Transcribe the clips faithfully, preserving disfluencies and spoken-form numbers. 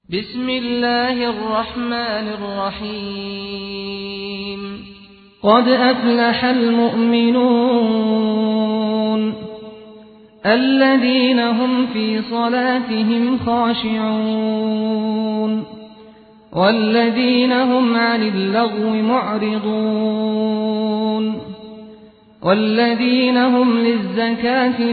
بسم الله الرحمن الرحيم قد أفلح المؤمنون الذين هم في صلاتهم خاشعون والذين هم عن اللغو معرضون والذين هم للزكاة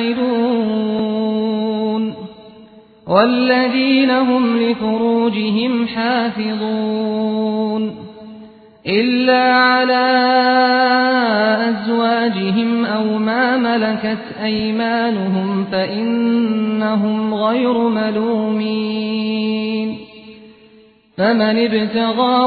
فاعلون والذين هم لفروجهم حافظون إلا على أزواجهم أو ما ملكت أيمانهم فإنهم غير ملومين فمن ابتغى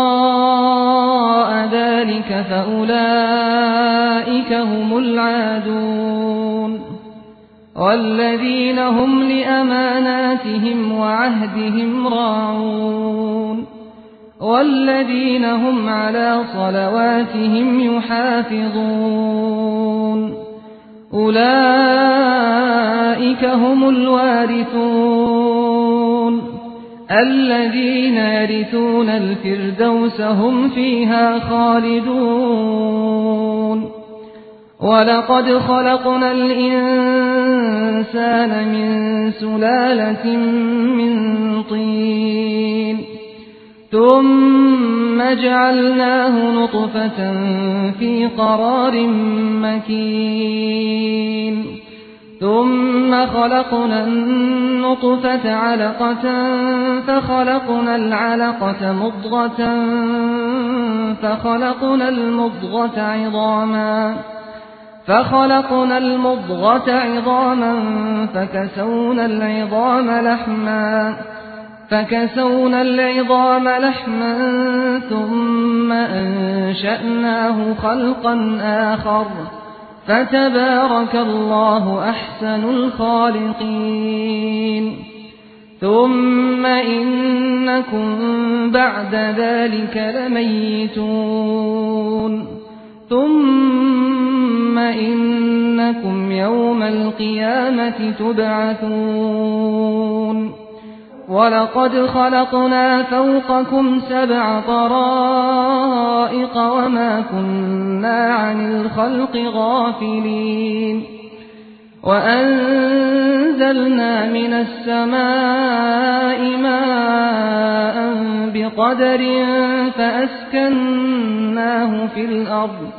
وراء ذلك فأولئك هم العادون والذين هم لأماناتهم وعهدهم راعون والذين هم على صلواتهم يحافظون أولئك هم الوارثون الذين يرثون الفردوس هم فيها خالدون ولقد خلقنا الإنسان من سلالة من طين ثم جعلناه نطفة في قرار مكين ثم خلقنا النطفة علقة فخلقنا العلقة مضغة فخلقنا المضغة عظاما فخلقنا المضغة عظاما فكسونا العظام لحما فكسونا العظام لحما ثم أنشأناه خلقا آخر فتبارك الله أحسن الخالقين ثم إنكم بعد ذلك لميتون ثم إنكم يوم القيامة تبعثون ولقد خلقنا فوقكم سبع طرائق وما كنا عن الخلق غافلين وأنزلنا من السماء ماء بقدر فأسكناه في الأرض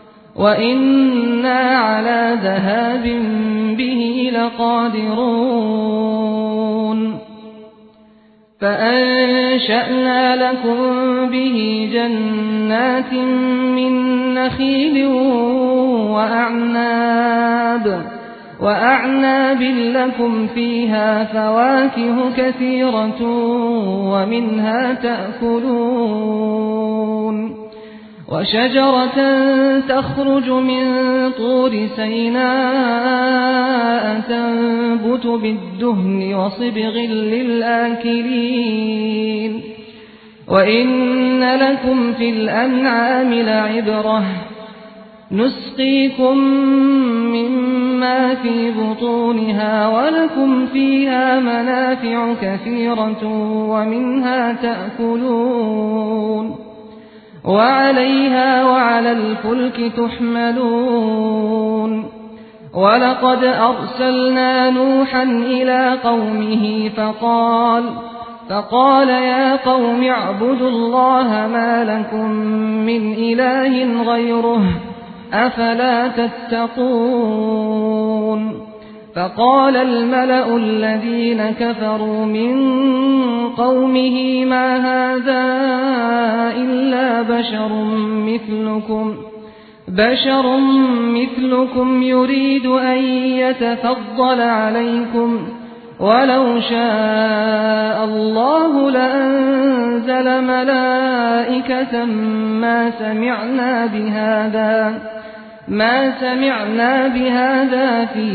وإنا على ذهاب به لقادرون فأنشأنا لكم به جنات من نخيل وأعناب وأعناب لكم فيها فواكه كثيرة ومنها تأكلون وشجرة تخرج من طور سيناء تنبت بالدهن وصبغ للآكلين وإن لكم في الأنعام لعبرة نسقيكم مما في بطونها ولكم فيها منافع كثيرة ومنها تأكلون وعليها وعلى الفلك تحملون ولقد أرسلنا نوحا إلى قومه فقال فقال يا قوم اعبدوا الله ما لكم من إله غيره أفلا تتقون فقال الملأ الذين كفروا من قومه ما هذا إلا بشر مثلكم بشر مثلكم يريد أن يتفضل عليكم ولو شاء الله لأنزل ملائكة ما سمعنا بهذا ما سمعنا بهذا في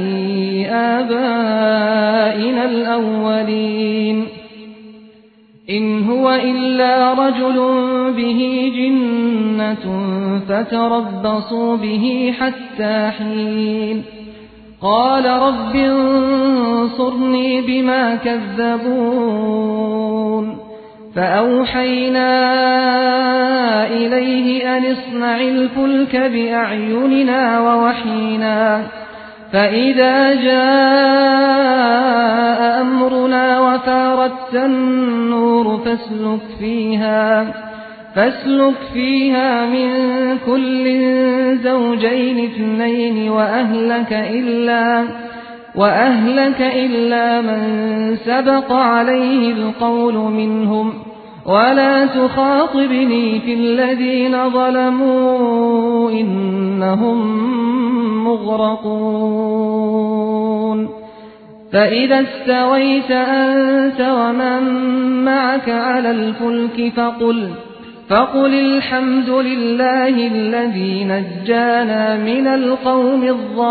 آبائنا الأولين إن هو إلا رجل به جنة فتربصوا به حتى حين قال رب انصرني بما كذبون فأوحينا إليه أن اصنع الفلك بأعيننا ووحينا فإذا جاء أمرنا وفارت النور فاسلك فيها فاسلك فيها من كل زوجين اثنين وأهلك إلا وأهلك إلا من سبق عليه القول منهم ولا تخاطبني في الذين ظلموا إنهم مغرقون فإذا استويت أنت ومن معك على الفلك فقل فقل الحمد لله الذي نجانا من القوم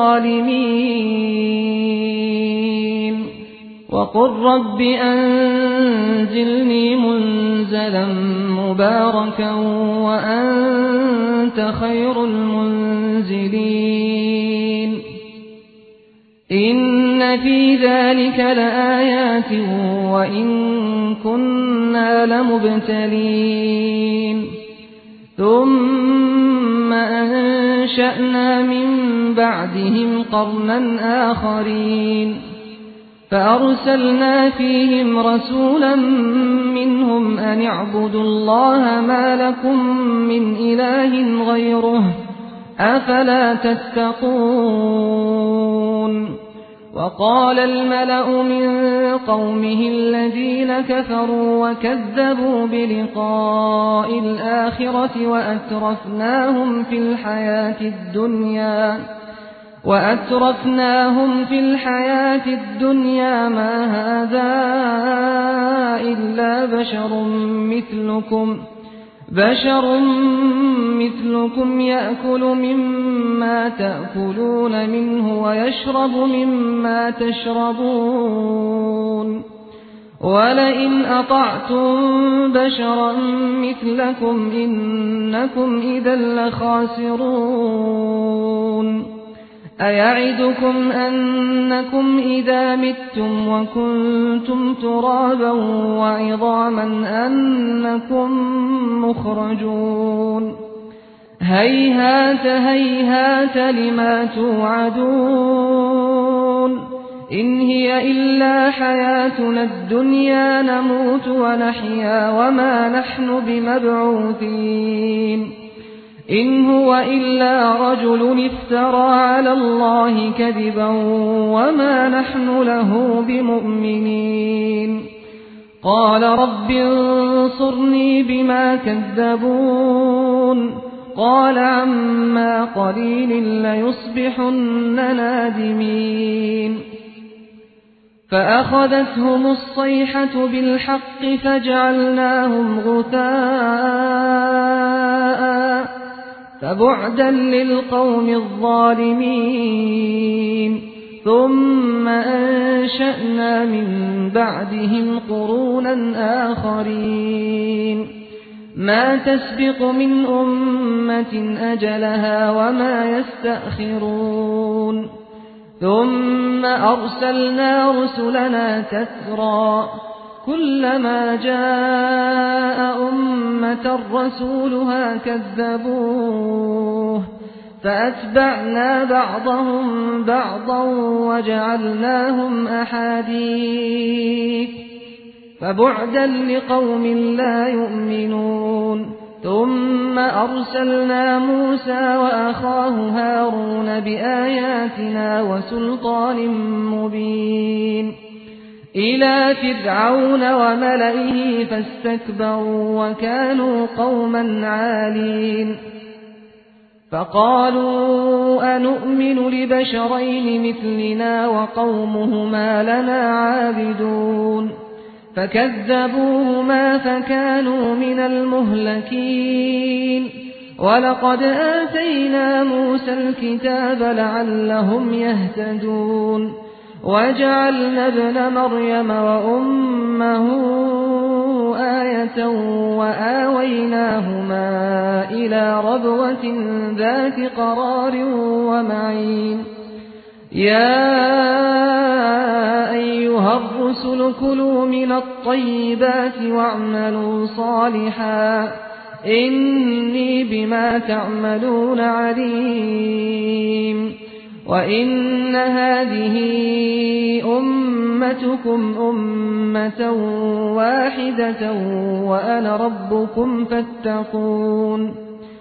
الظالمين وقل رب أنزلني منزلا مباركا وأنت خير المنزلين إن في ذلك لآيات وإن كنا لمبتلين ثم أنشأنا من بعدهم قرنا آخرين فأرسلنا فيهم رسولا منهم أن اعبدوا الله ما لكم من إله غيره أفلا تتقون وقال الملأ من قومه الذين كفروا وكذبوا بلقاء الآخرة وأترفناهم في الحياة الدنيا وأترفناهم في الحياة الدنيا ما هذا إلا بشر مثلكم بشر مثلكم يأكل مما تأكلون منه ويشرب مما تشربون ولئن أطعتم بشرا مثلكم إنكم إذا لخاسرون أيعدكم أنكم إذا متم وكنتم ترابا وعظاما أنكم مخرجون هيهات هيهات لما توعدون إن هي إلا حياتنا الدنيا نموت ونحيا وما نحن بمبعوثين إن هو إلا رجل افترى على الله كذبا وما نحن له بمؤمنين قال رب انصرني بما كذبون قال عما قليل ليصبحن نادمين فأخذتهم الصيحة بالحق فجعلناهم غثاء فبعدا للقوم الظالمين ثم أنشأنا من بعدهم قرونا آخرين ما تسبق من أمة أجلها وما يستأخرون ثم أرسلنا رسلنا تترى كلما جاء أمة رسولها كذبوه فأتبعنا بعضهم بعضا وجعلناهم أحاديث فبعدا لقوم لا يؤمنون ثم أرسلنا موسى وأخاه هارون بآياتنا وسلطان مبين إلى فرعون وملئه فاستكبروا وكانوا قوما عالين فقالوا أنؤمن لبشرين مثلنا وقومهما لنا عابدون فكذبوهما فكانوا من المهلكين ولقد آتينا موسى الكتاب لعلهم يهتدون وجعلنا ابن مريم وأمه آية وآويناهما إلى ربوة ذات قرار ومعين يا أيها الرسل كلوا من الطيبات الطيبات واعملوا صالحا إني بما تعملون عليم وإن هذه أمتكم أمة واحدة وأنا ربكم فاتقون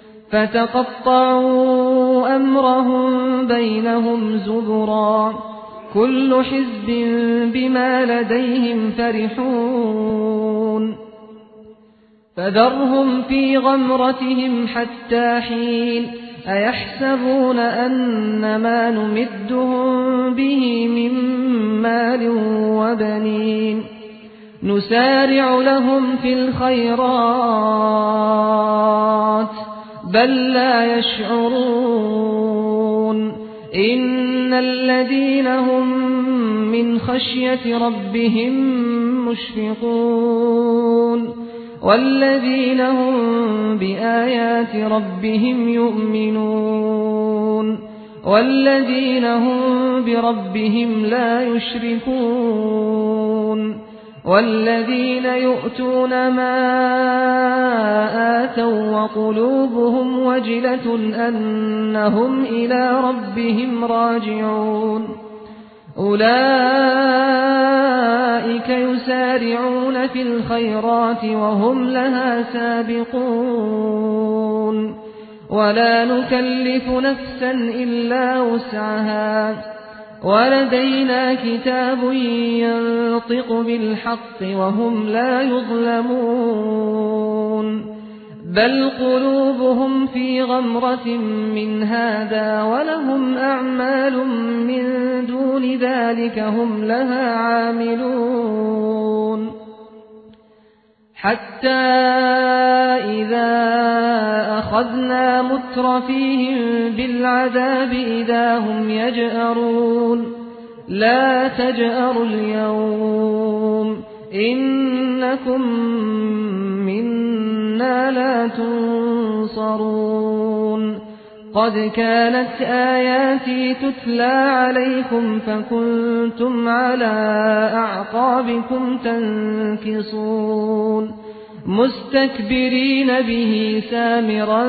فتقطعوا أمرهم بينهم زبرا كل حزب بما لديهم فرحون فذرهم في غمرتهم حتى حين أيحسبون أن ما نمدهم به من مال وبنين نسارع لهم في الخيرات بل لا يشعرون إن الذين هم من خشية ربهم مشفقون والذين هم بآيات ربهم يؤمنون والذين هم بربهم لا يشركون والذين يؤتون ما آتوا وقلوبهم وجلة أنهم إلى ربهم راجعون أولئك يسارعون في الخيرات وهم لها سابقون ولا نكلف نفسا إلا وسعها ولدينا كتاب ينطق بالحق وهم لا يظلمون بل قلوبهم في غمرة من هذا ولهم أعمال من دون ذلك هم لها عاملون حتى إذا أخذنا مترفيهم بالعذاب إذا هم يجأرون لا تجأروا اليوم إنكم منا لا تنصرون قد كانت آياتي تتلى عليكم فكنتم على أعقابكم تنكصون مستكبرين به سامرا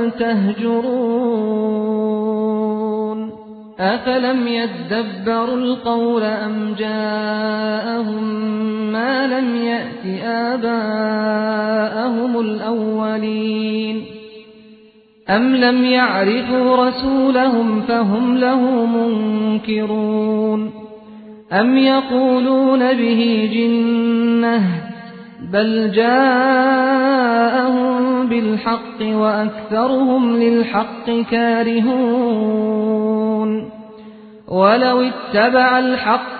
تهجرون أفلم يدبروا القول أم جاءهم ما لم يأت آباءهم الأولين أم لم يعرفوا رسولهم فهم له منكرون أم يقولون به جنة بل جاءهم بالحق وأكثرهم للحق كارهون ولو اتبع الحق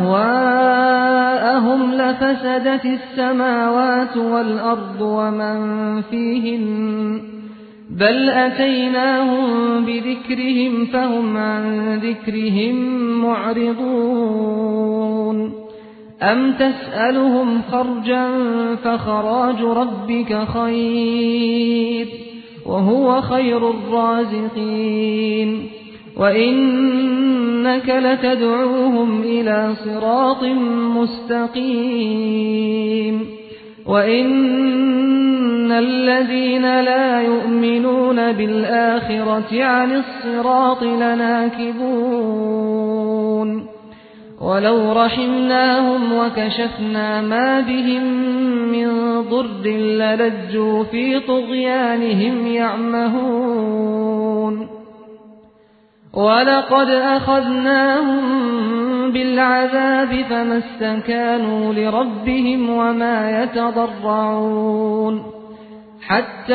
أهواءهم لفسدت السماوات والأرض ومن فيهن بل أتيناهم بذكرهم فهم عن ذكرهم معرضون أم تسألهم خرجا فخراج ربك خير وهو خير الرازقين وإنك لتدعوهم إلى صراط مستقيم وإن الذين لا يؤمنون بالآخرة عن الصراط لناكبون ولو رحمناهم وكشفنا ما بهم من ضر للجوا في طغيانهم يعمهون ولقد أخذناهم بالعذاب فما استكانوا لربهم وما يتضرعون حتى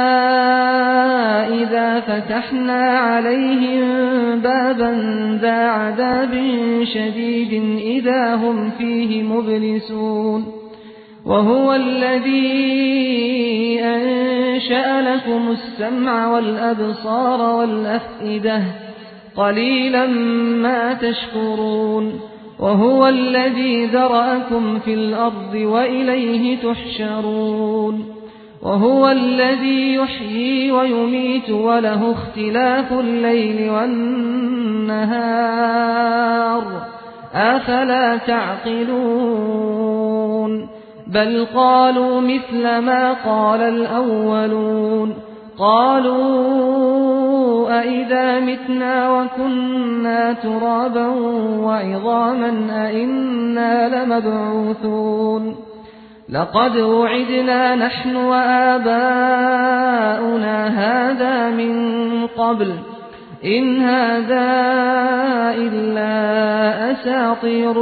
إذا فتحنا عليهم بابا ذا عذاب شديد إذا هم فيه مبلسون وهو الذي أنشأ لكم السمع والأبصار والأفئدة قليلا ما تشكرون وهو الذي ذرأكم في الأرض وإليه تحشرون وهو الذي يحيي ويميت وله اختلاف الليل والنهار أفلا تعقلون بل قالوا مثل ما قال الأولون قالوا أئذا متنا وكنا ترابا وعظاما أئنا لمبعوثون لقد وعدنا نحن وآباؤنا هذا من قبل إن هذا إلا أساطير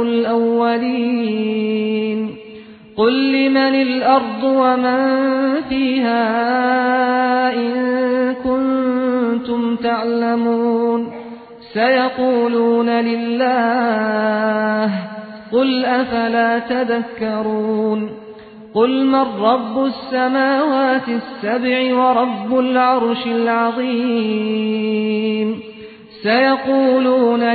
الأولين قل لمن الأرض ومن فيها إن كنتم تعلمون سيقولون لله قل أفلا تذكرون قل من رب السماوات السبع ورب العرش العظيم سيقولون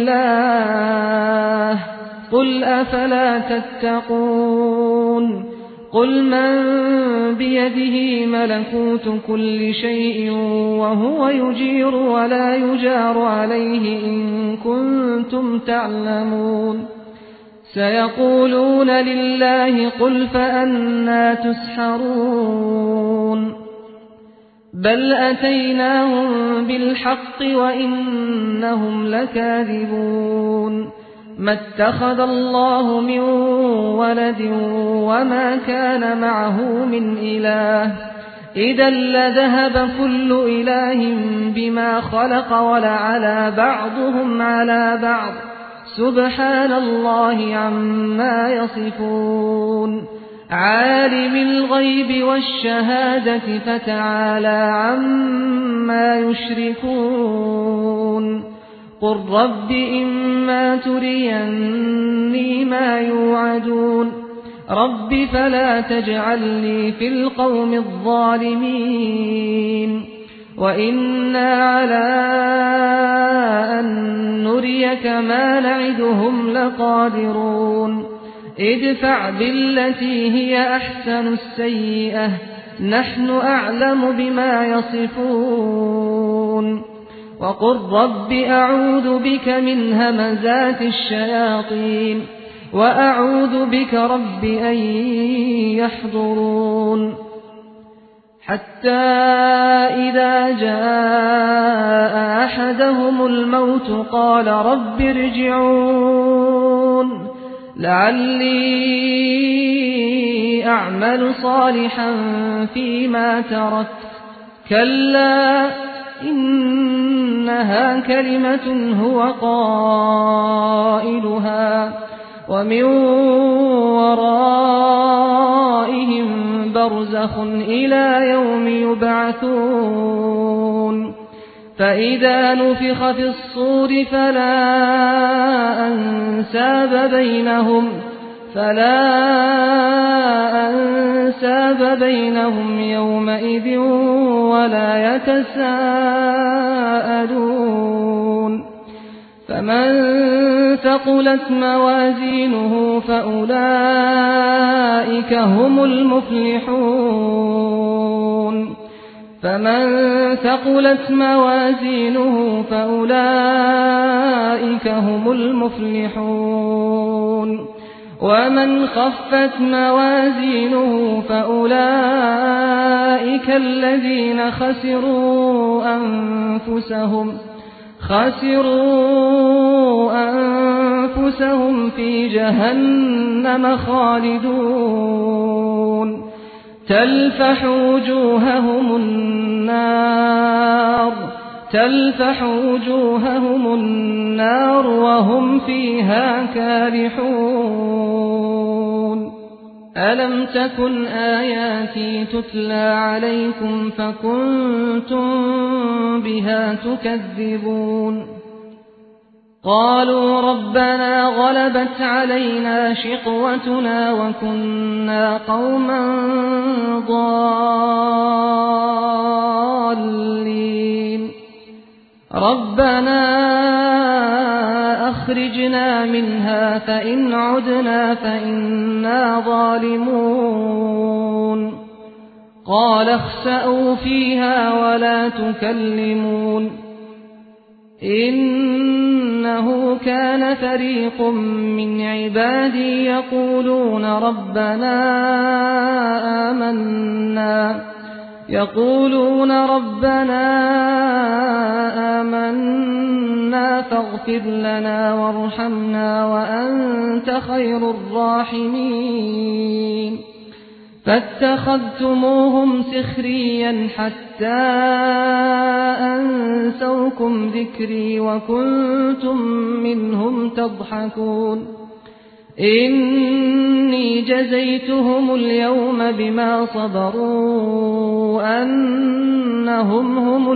لله قل أفلا تتقون قل من بيده ملكوت كل شيء وهو يجير ولا يجار عليه إن كنتم تعلمون سيقولون لله قل فأنى تسحرون بل أتيناهم بالحق وإنهم لكاذبون ما اتخذ الله من ولد وما كان معه من إله إذا لذهب كل إله بما خلق ولعلى بعضهم على بعض سبحان الله عما يصفون عالم الغيب والشهادة فتعالى عما يشركون قل رب إما تريني ما يوعدون رب فلا تجعلني في القوم الظالمين وإنا على أن نريك ما نعدهم لقادرون ادفع بالتي هي أحسن السيئة نحن أعلم بما يصفون وقل رب أعوذ بك من همزات الشياطين وأعوذ بك رب أن يحضرون حتى إذا جاء أحدهم الموت قال رب ارجعون لعلي أعمل صالحا فيما تركت كلا إنها كلمة هو قائلها ومن ورائهم برزخ إلى يوم يبعثون فإذا نفخ في الصور فلا أنساب بينهم فلا أنساب بينهم يومئذ ولا يتساءلون فمن ثقلت موازينه فأولئك هم المفلحون فمن ثقلت موازينه فأولئك هم المفلحون ومن خفت موازينه فأولئك الذين خسروا أنفسهم خسروا أنفسهم في جهنم خالدون تلفح وجوههم النار تلفح وجوههم النار وهم فيها كالحون ألم تكن آياتي تتلى عليكم فكنتم بها تكذبون قالوا ربنا غلبت علينا شقوتنا وكنا قوما ضالين ربنا أخرجنا منها فإن عدنا فإنا ظالمون قال اخسأوا فيها ولا تكلمون إنه كان فريق من عبادي يقولون ربنا آمنا يقولون ربنا آمنا فاغفر لنا وارحمنا وأنت خير الراحمين فاتخذتموهم سخريا حتى أنسوكم ذكري وكنتم منهم تضحكون إني جزيتهم اليوم بما صبروا أنهم هم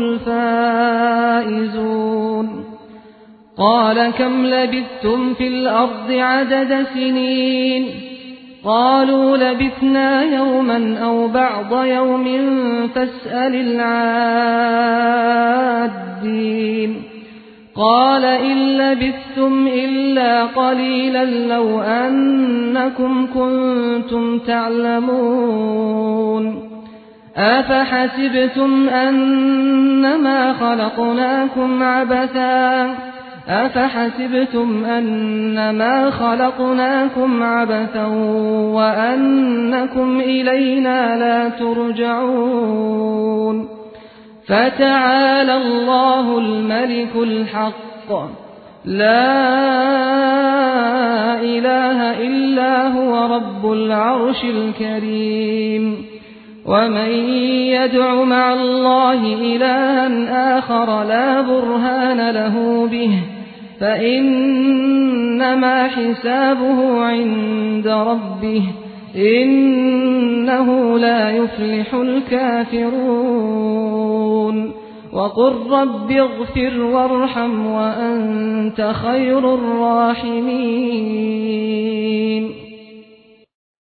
الفائزون قال كم لبثتم في الأرض عدد سنين قالوا لبثنا يوما أو بعض يوم فاسأل العادين قال إن لبثتم إلا قليلا لو أنكم كنتم تعلمون أفحسبتم أنما خلقناكم عبثا أفحسبتم أنما خلقناكم عبثا وأنكم إلينا لا ترجعون فتعالى الله الملك الحق لا إله إلا هو رب العرش الكريم ومن يدع مع الله إلها آخر لا برهان له به فإنما حسابه عند ربه إنه لا يفلح الكافرون وقل رب اغفر وارحم وأنت خير الراحمين